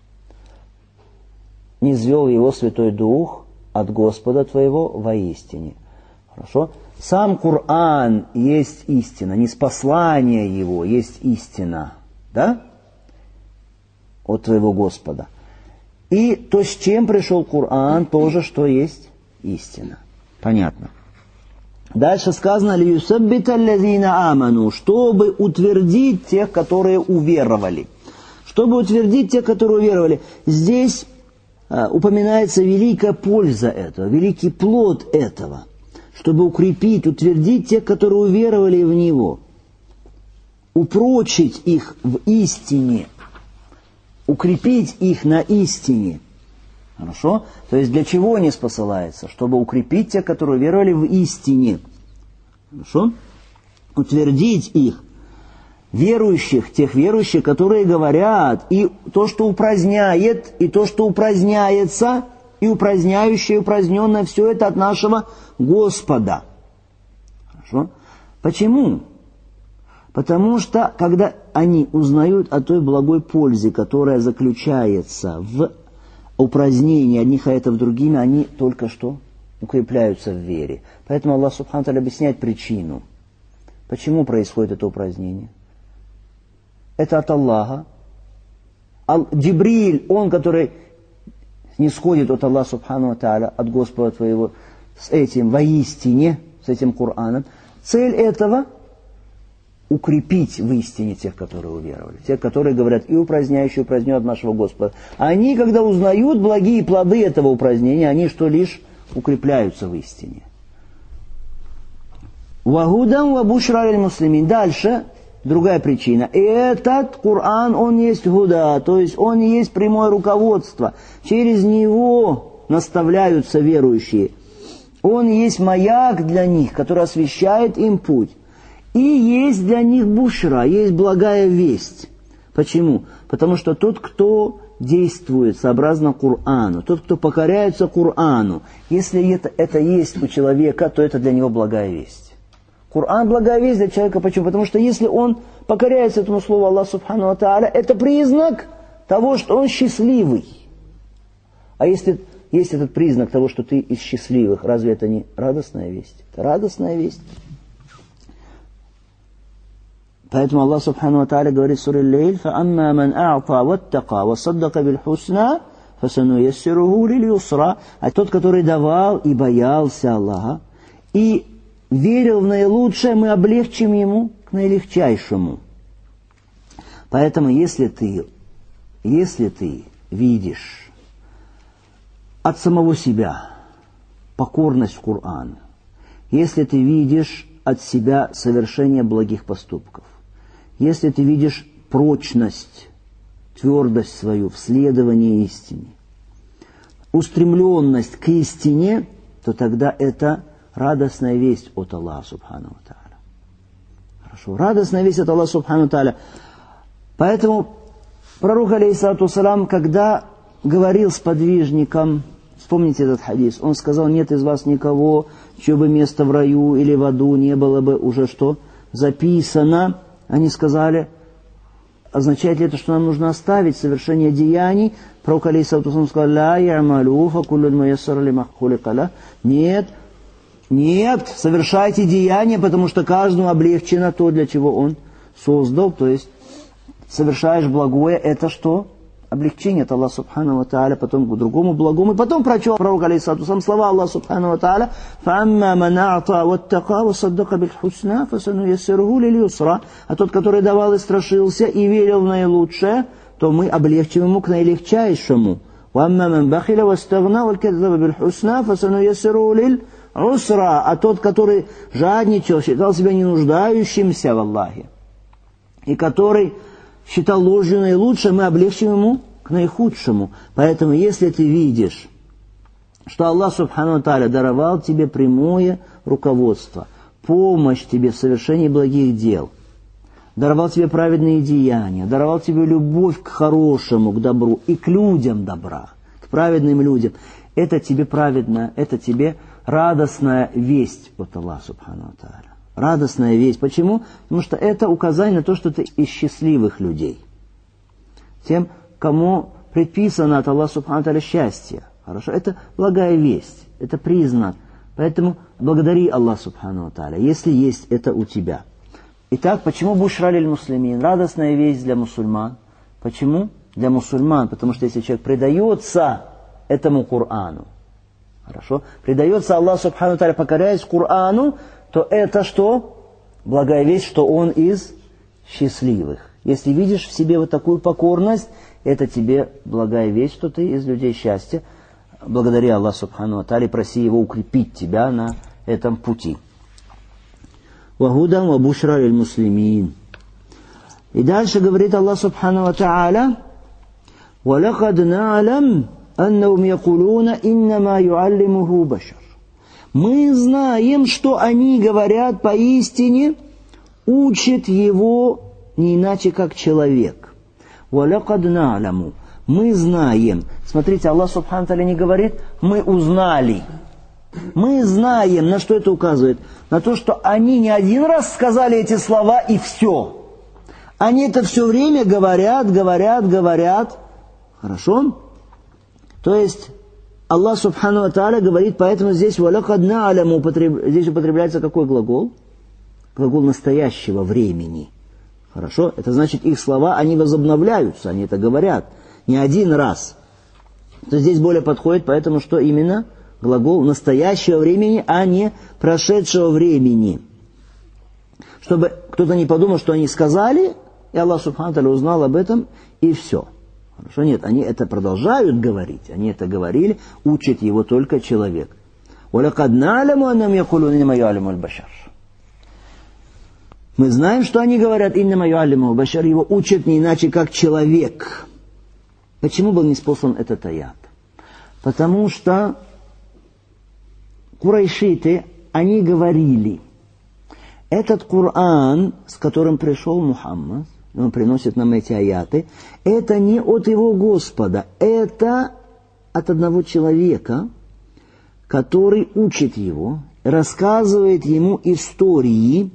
Низвел его Святой Дух от Господа твоего воистине. Хорошо? Сам Коран есть истина, неспослание его есть истина. Да? От твоего Господа. И то, с чем пришел Коран, тоже что есть истина. Понятно. Дальше сказано: «Лиюсаббита аллазина аману», чтобы утвердить тех, которые уверовали. Чтобы утвердить тех, которые уверовали. Здесь а, упоминается великая польза этого, великий плод этого. Чтобы укрепить, утвердить тех, которые уверовали в Него. Упрочить их в истине. Укрепить их на истине. Хорошо? То есть для чего не спосылается? Чтобы укрепить тех, которые веровали в истине. Хорошо? Утвердить их. Верующих, тех верующих, которые говорят, и то, что упраздняет, и то, что упраздняется, и упраздняющее, и упраздненное, все это от нашего Господа. Хорошо? Почему? Потому что, когда они узнают о той благой пользе, которая заключается в упразднении одних аятов другими, они только что укрепляются в вере. Поэтому Аллах Субхану ва Тааля объясняет причину. Почему происходит это упразднение? Это от Аллаха. Ал- Джибриль, он, который нисходит от Аллаха Субхану ва Тааля, от Господа твоего, с этим воистине, с этим Кораном. Цель этого — укрепить в истине тех, которые уверовали. Тех, которые говорят, и упраздняющий упразднен от нашего Господа. Они, когда узнают благие плоды этого упразднения, они что лишь укрепляются в истине. Вагудан ва бушра лиль муслимин. Дальше, другая причина. И этот Коран, он есть гуда, то есть он есть прямое руководство. Через него наставляются верующие. Он есть маяк для них, который освещает им путь. И есть для них бушра, есть благая весть. Почему? Потому что тот, кто действует сообразно Корану, тот, кто покоряется Корану, если это, это есть у человека, то это для него благая весть. Коран благая весть для человека. Почему? Потому что если он покоряется этому слову Аллаха Субхану ва Тааля, это признак того, что он счастливый. А если есть этот признак того, что ты из счастливых, разве это не радостная весть? Это радостная весть. Поэтому Аллах Субхану ва Тааля говорит в суре Лейль: «Фаамма ман а'та ваттака вассаддака биль-хусна, фасануяссируху лиль-юсра». А тот, который давал и боялся Аллаха, и верил в наилучшее, мы облегчим ему к наилегчайшему. Поэтому, если ты, если ты видишь от самого себя покорность в Коран, если ты видишь от себя совершение благих поступков, если ты видишь прочность, твердость свою в следовании истине, устремленность к истине, то тогда это радостная весть от Аллаха Субхану ва Тааля. Хорошо, радостная весть от Аллаха Субхану ва Тааля. Поэтому пророк, алейхиссалату вассалам, когда говорил с подвижником, вспомните этот хадис, он сказал: нет из вас никого, чье бы место в раю или в аду не было бы уже что? Записано. Они сказали: означает ли это, что нам нужно оставить совершение деяний? Пророк, алейхиссалату вассалам, сказал: ла я'малу фа куллун маяссар лима хулика лах. Нет, нет, совершайте деяния, потому что каждому облегчено то, для чего он создал. То есть совершаешь благое, это что? Облегчение от Аллаха Субхану ва Тааля, потом к другому благому. И потом прочел пророк, алейхиссалату вассалам, слова Аллаха Субхану ва Тааля: «Фаамма ман а'та ваттака вассаддака биль-хусна, фасануяссируху лиль-юсра». А тот, который давал и страшился, и верил в наилучшее, то мы облегчим ему к наилегчайшему. «Ваамма ман бахиля вастагна валькадзаба биль-хусна, фасануяссируху лиль-усра». А тот, который жадничал, считал себя ненуждающимся в Аллахе, и который считал ложью наилучшее, мы облегчим ему к наихудшему. Поэтому, если ты видишь, что Аллах Субхану ва Тааля даровал тебе прямое руководство, помощь тебе в совершении благих дел, даровал тебе праведные деяния, даровал тебе любовь к хорошему, к добру и к людям добра, к праведным людям, это тебе праведно, это тебе радостная весть от Аллаха Субхану ва Тааля. Радостная весть. Почему? Потому что это указание на то, что ты из счастливых людей. Тем, кому предписано от Аллаха Субхану ва Тааля счастье. Хорошо? Это благая весть. Это признак. Поэтому благодари Аллаха Субхану ва Тааля, если есть это у тебя. Итак, почему бушра лиль муслимин? Радостная весть для мусульман. Почему? Для мусульман. Потому что если человек предается этому Корану, хорошо? Предается Аллаху Субхану ва Тааля, покоряясь Корану, то это что? Благая весть, что он из счастливых. Если видишь в себе вот такую покорность, это тебе благая весть, что ты из людей счастья. Благодари Аллаху Субхану ва Тааля, проси Его укрепить тебя на этом пути. «Вагудан ва бушра лиль муслимин». И дальше говорит Аллах Субхану ва Тааля: «Валакад на'лам аннахум якулуна иннама ю'аллимуху башар». Мы знаем, что они говорят поистине, учит его не иначе, как человек. «Валакад на'ламу». Мы знаем. Смотрите, Аллах Субхану ва Тааля не говорит: мы узнали. Мы знаем. На что это указывает? На то, что они не один раз сказали эти слова и все. Они это все время говорят, говорят, говорят. Хорошо? То есть Аллах Субхану ва Тааля говорит, поэтому здесь «валакад на'ляму» здесь употребляется какой глагол? глагол настоящего времени. Хорошо? Это значит, их слова, они возобновляются, они это говорят не один раз. То здесь более подходит, поэтому что именно? Глагол настоящего времени, а не прошедшего времени. Чтобы кто-то не подумал, что они сказали, и Аллах Субхану ва Тааля узнал об этом, и все. Хорошо? Нет, они это продолжают говорить, они это говорили, учит его только человек. وَلَقَدْ نَعْلَمُ أَنَّهُمْ يَقُولُونَ إِنَّمَا يُعَلِّمُهُ الْبَشَرُ. Мы знаем, что они говорят, «Иннама юаллимуху башар», его учат не иначе, как человек. Почему был ниспослан этот аят? Потому что курайшиты, они говорили, этот Коран, с которым пришел Мухаммад, он приносит нам эти аяты, это не от его Господа, это от одного человека, который учит его, рассказывает ему истории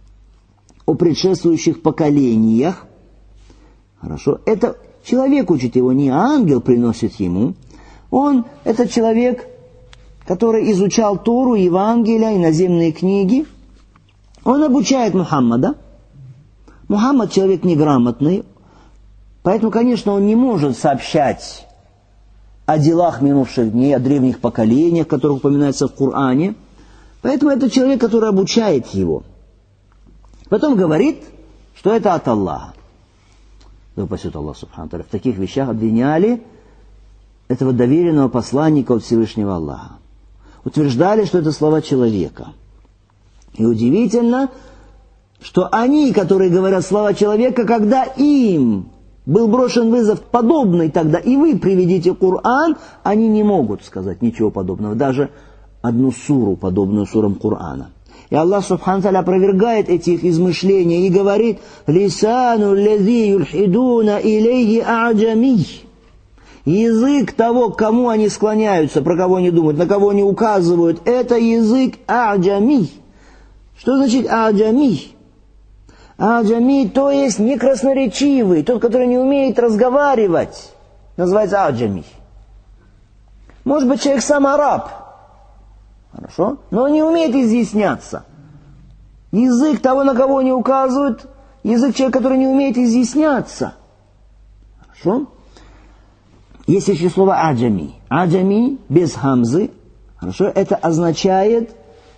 о предшествующих поколениях. Хорошо? Это человек учит его, не ангел приносит ему. Он, это человек, который изучал Тору, Евангелия, иноземные книги. Он обучает Мухаммада. Мухаммад человек неграмотный, поэтому, конечно, он не может сообщать о делах минувших дней, о древних поколениях, которые упоминаются в Коране. Поэтому это человек, который обучает его. Потом говорит, что это от Аллаха. Да упасет Аллах Субхану ва Тааля. В таких вещах обвиняли этого доверенного посланника от Всевышнего Аллаха. Утверждали, что это слова человека. И удивительно, что они, которые говорят слова человека, когда им был брошен вызов подобный тогда, и вы приведите Коран, они не могут сказать ничего подобного, даже одну суру, подобную сурам Корана. И Аллах Субхану ва Тааля опровергает эти их измышления и говорит: «Лисану лази юльхидуна илейхи а'джами». Язык того, к кому они склоняются, про кого они думают, на кого они указывают, это язык а'джами. Что значит а'джами? А'джами, то есть некрасноречивый, тот, который не умеет разговаривать, называется а'джами. Может быть, человек сам араб, хорошо, но он не умеет изъясняться. Язык того, на кого они указывают, язык человека, который не умеет изъясняться. Хорошо? Есть еще слово а'джами. А'джами без хамзы, хорошо, это означает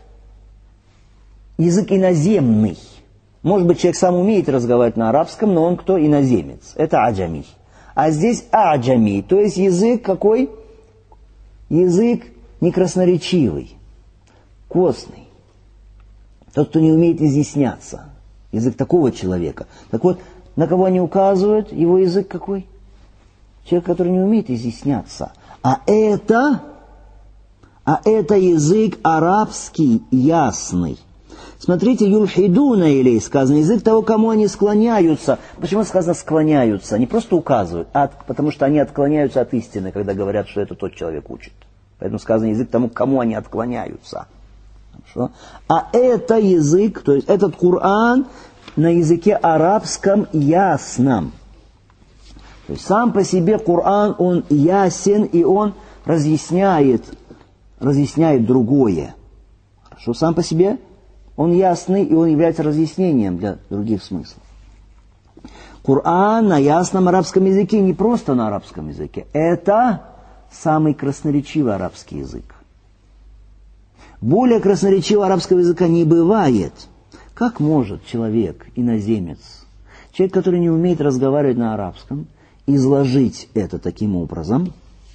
язык иноземный. Может быть, человек сам умеет разговаривать на арабском, но он кто? Иноземец. Это а'джами. А здесь а'джами, то есть язык какой? Язык некрасноречивый, костный. Тот, кто не умеет изъясняться. Язык такого человека. Так вот, на кого они указывают? Его язык какой? Человек, который не умеет изъясняться. А это, а это язык арабский ясный. Смотрите, юльхидуна илей сказано, язык того, кому они склоняются. Почему сказано склоняются? Не просто указывают, а потому что они отклоняются от истины, когда говорят, что это тот человек учит. Поэтому сказано язык тому, к кому они отклоняются. Хорошо? А это язык, то есть этот Коран на языке арабском ясном. То есть сам по себе Коран, он ясен, и он разъясняет, разъясняет другое. Хорошо? Сам по себе он ясный, и он является разъяснением для других смыслов. Коран на ясном арабском языке, не просто на арабском языке. Это самый красноречивый арабский язык. Более красноречивого арабского языка не бывает. Как может человек, иноземец, человек, который не умеет разговаривать на арабском, изложить это таким образом?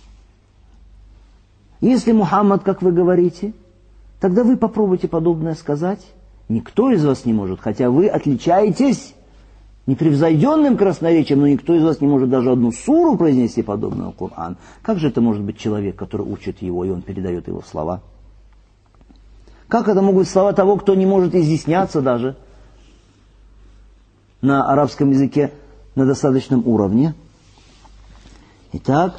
Если Мухаммад, как вы говорите, тогда вы попробуйте подобное сказать. Никто из вас не может, хотя вы отличаетесь непревзойденным красноречием, но никто из вас не может даже одну суру произнести подобного Коран. Как же это может быть человек, который учит его, и он передает его слова? Как это могут быть слова того, кто не может изъясняться даже на арабском языке на достаточном уровне? Итак,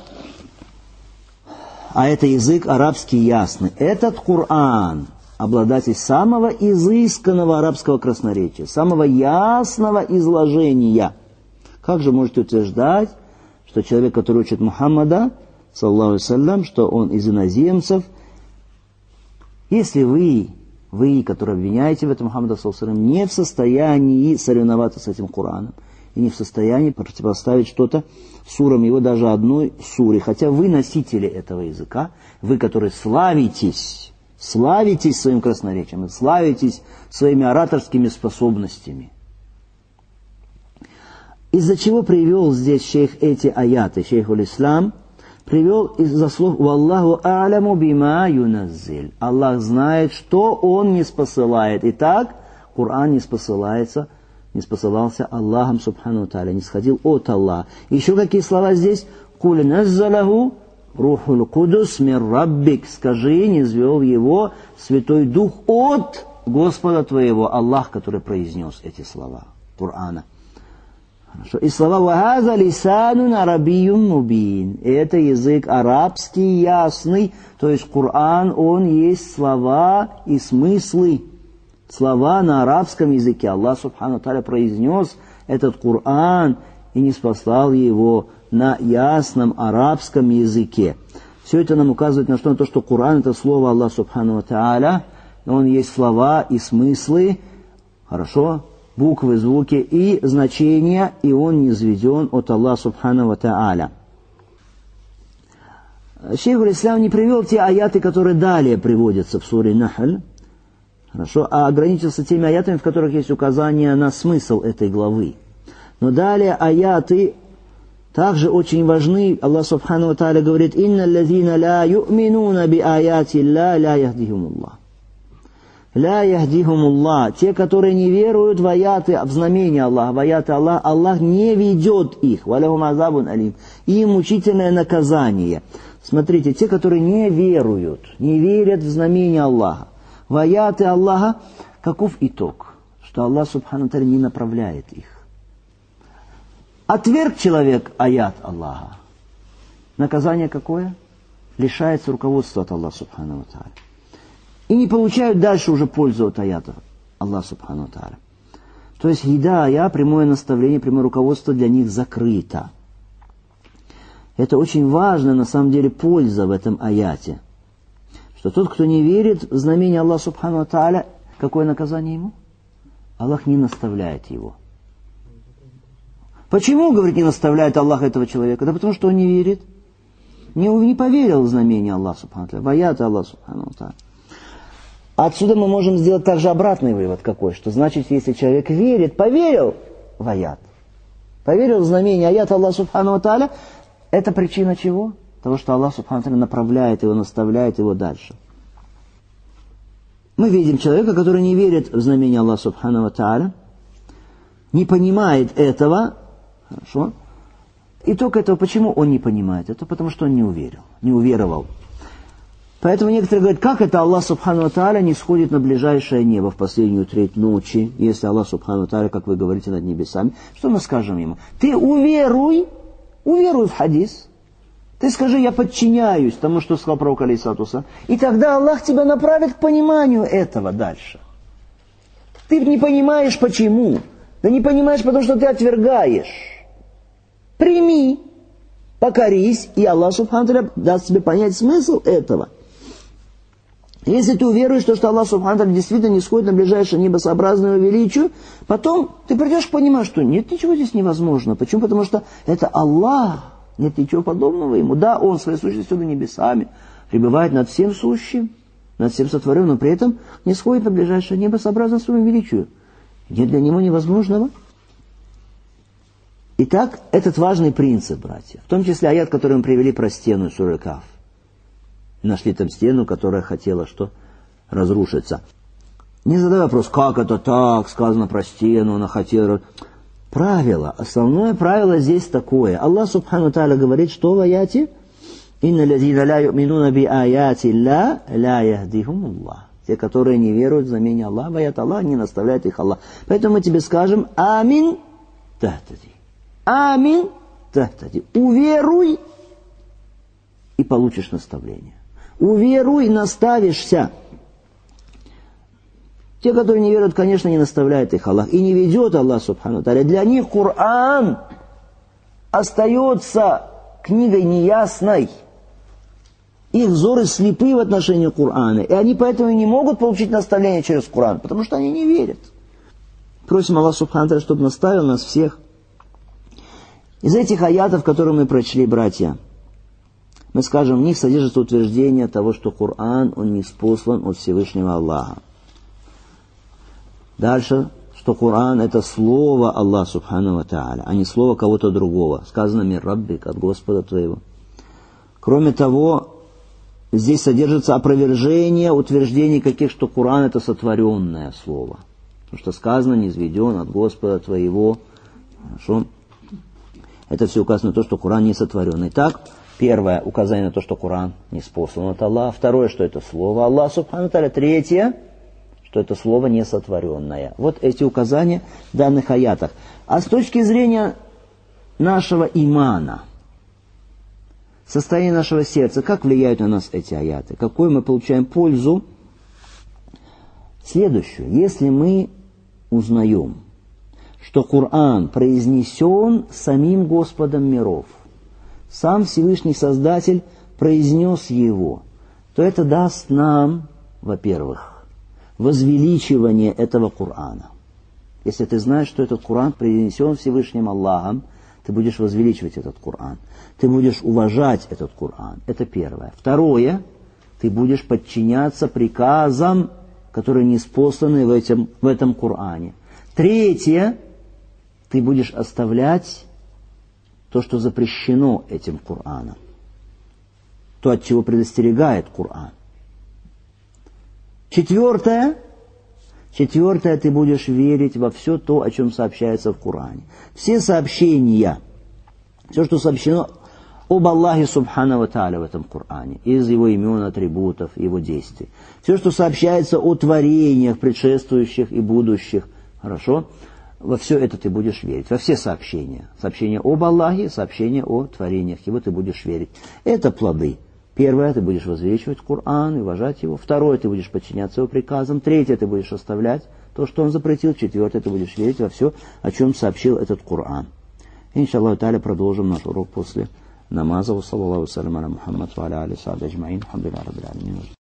а это язык арабский ясный. Этот Коран обладатель самого изысканного арабского красноречия, самого ясного изложения. Как же можете утверждать, что человек, который учит Мухаммада, саллаллаху алейхи ва саллям, что он из иноземцев, если вы Вы, которые обвиняете в этом Мухаммада саллаллаху алейхи ва саллям, не в состоянии соревноваться с этим Кораном. И не в состоянии противоставить что-то сурам его, даже одной суре. Хотя вы носители этого языка, вы, которые славитесь, славитесь своим красноречием, славитесь своими ораторскими способностями. Из-за чего привел здесь шейх эти аяты? Шейх аль-Ислам привел из-за слов «Валлаху а'ляму бима юназзиль». Аллах знает, что Он не спосылает. Итак, Коран не спосылается, не спосылался Аллахом Субхану ва Тааля, не сходил от Аллаха. Еще какие слова здесь? «Куль наззалаху рухул кудус мир раббик». Скажи, не звел его Святой Дух от Господа твоего. Аллах, который произнес эти слова Корана. Хорошо. И слова «Вахаза лисанун арабиюн мубин». Это язык арабский, ясный. То есть Коран, он есть слова и смыслы. Слова на арабском языке. Аллах Субхану ва Тааля произнес этот Коран и не спаслал его на ясном арабском языке. Все это нам указывает на что? На то, что Коран — это слово Аллаха Субхану ва Тааля. Он есть слова и смыслы. Хорошо? Буквы, звуки и значения, и он не низведен от Аллаха Субхану ва Тааля. Шейх аль-Ислам не привел те аяты, которые далее приводятся в суре Нахль, хорошо, а ограничился теми аятами, в которых есть указание на смысл этой главы. Но далее аяты также очень важны. Аллах Субхану ва Тааля говорит: «Инна лазина ла ю'минуна би аяти ла ла яхдихумуллах». Ля яхдихумуллах, те, которые не веруют в аяты, в знамения Аллаха, в аяты Аллаха, Аллах не ведет их. Валахум азабун алим. Им мучительное наказание. Смотрите, те, которые не веруют, не верят в знамения Аллаха, в аяты Аллаха, каков итог? Что Аллах Субхану ва Тааля не направляет их. Отверг человек аят Аллаха. Наказание какое? Лишается руководства от Аллаха Субхану ва Тааля. И не получают дальше уже пользу от аятов Аллаха Субхану ва Тааля. То есть хидая, прямое наставление, прямое руководство для них закрыто. Это очень важно, на самом деле, польза в этом аяте. Что тот, кто не верит в знамение Аллаха Субхану ва Тааля, какое наказание ему? Аллах не наставляет его. Почему, говорит, не наставляет Аллах этого человека? Да потому что он не верит. Не, не поверил в знамение Аллаха Субхану ва Тааля, в аяты Аллаха Субхану ва Тааля. Отсюда мы можем сделать также обратный вывод какой, что значит, если человек верит, поверил в аят, поверил в знамение аят Аллаха Субхану ва Тааля, это причина чего? Того, что Аллах Субхану ва Тааля направляет его, наставляет его дальше. Мы видим человека, который не верит в знамение Аллаха Субхану ва Тааля, не понимает этого, хорошо? Итог этого, почему он не понимает? Это потому, что он не уверил, не уверовал. Поэтому некоторые говорят, как это Аллах Субхану ва Тааля не сходит на ближайшее небо в последнюю треть ночи, если Аллах Субхану ва Тааля, как вы говорите, над небесами. Что мы скажем ему? Ты уверуй, уверуй в хадис. Ты скажи, я подчиняюсь тому, что сказал пророк алейхиссалату вассалям. И тогда Аллах тебя направит к пониманию этого дальше. Ты не понимаешь почему. Ты не понимаешь, потому что ты отвергаешь. Прими, покорись, и Аллах Субхану ва Тааля даст тебе понять смысл этого. Если ты уверуешь, что, что Аллах Субхану ва Тааля действительно не сходит на ближайшее небо сообразно его величию, потом ты придешь понимать, что нет ничего здесь невозможно. Почему? Потому что это Аллах, нет ничего подобного ему. Да, Он своей сущностью над небесами пребывает над всем сущим, над всем сотворенным, но при этом не сходит на ближайшее небо сообразно своему величию. Нет для Него невозможного. Итак, этот важный принцип, братья, в том числе аят, который мы привели про стену сура Каф. Нашли там стену, которая хотела что? Разрушиться. Не задай вопрос, как это так, сказано про стену, она хотела... Правило, основное правило здесь такое. Аллах Субхану ва Тааля говорит, что в аяте? «Инна лазина ла ю'минуна би аяти ла ла яхдихумуллах». Те, которые не веруют в знамение Аллаха, в аят Аллаха, не наставляет их Аллах. Поэтому мы тебе скажем, амин тахтади. Амин тахтади. Уверуй и получишь наставление. Уверуй, наставишься. Те, которые не веруют, конечно, не наставляет их Аллах. И не ведет Аллах Субхану ва Тааля. Для них Коран остается книгой неясной. Их взоры слепы в отношении Корана, и они поэтому не могут получить наставление через Коран, потому что они не верят. Просим Аллаха Субхану Тааля, чтобы наставил нас всех. Из этих аятов, которые мы прочли, братья, мы скажем, в них содержится утверждение того, что Коран, он ниспослан от Всевышнего Аллаха. Дальше, что Коран это слово Аллаха Субхану Тааля, а не слово кого-то другого. Сказано «Мир Раббик», от Господа твоего. Кроме того, здесь содержится опровержение утверждений каких, что Коран это сотворенное слово. Потому что сказано, низведен от Господа твоего. Хорошо? Это все указано на то, что Коран не сотворенный. Итак, первое указание на то, что Коран ниспослан от Аллаха. Второе, что это слово Аллаха Субхану Тааля. Третье, что это слово не сотворенное. Вот эти указания в данных аятах. А с точки зрения нашего имана, состояние нашего сердца, как влияют на нас эти аяты? Какую мы получаем пользу? Следующую. Если мы узнаем, что Коран произнесен самим Господом миров, сам Всевышний Создатель произнес его, то это даст нам, во-первых, возвеличивание этого Корана. Если ты знаешь, что этот Коран произнесен Всевышним Аллахом, ты будешь возвеличивать этот Коран. Ты будешь уважать этот Коран. Это первое. Второе, ты будешь подчиняться приказам, которые ниспосланы в этом, в этом Коране. Третье, ты будешь оставлять то, что запрещено этим Кораном. То, от чего предостерегает Коран. Четвертое, четвертое, ты будешь верить во все то, о чем сообщается в Коране. Все сообщения, все, что сообщено об Аллахе Субхану ва Тааля в этом Коране, из его имен, атрибутов, его действий. Все, что сообщается о творениях, предшествующих и будущих, хорошо? Во все это ты будешь верить, во все сообщения. Сообщения об Аллахе, сообщения о творениях, его ты будешь верить. Это плоды. Первое, ты будешь возвеличивать Коран и уважать его. Второе, ты будешь подчиняться его приказам. Третье, ты будешь оставлять то, что он запретил. Четвертое, ты будешь верить во все, о чем сообщил этот Коран. Иншаллаху тааля продолжим наш урок после намаза. Саллаллаху салям аля Мухаммад ва аля али сахби аджмаин. Алхамдулиллахи раббил алямин.